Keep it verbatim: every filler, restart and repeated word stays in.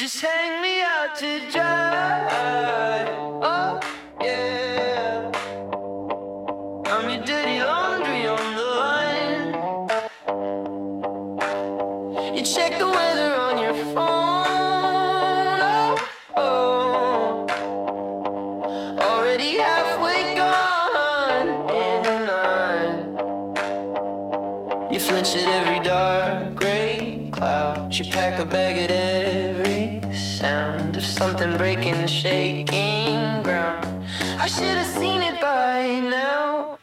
just hang me out to dry. Oh, yeah. I'm your dirty laundry on the line. You check the weather on your phone. Oh, oh. Already halfway gone in the night. You flinch at every dark gray cloud. You pack a bag at every sound of something breaking the shaking ground. I should have seen it by now.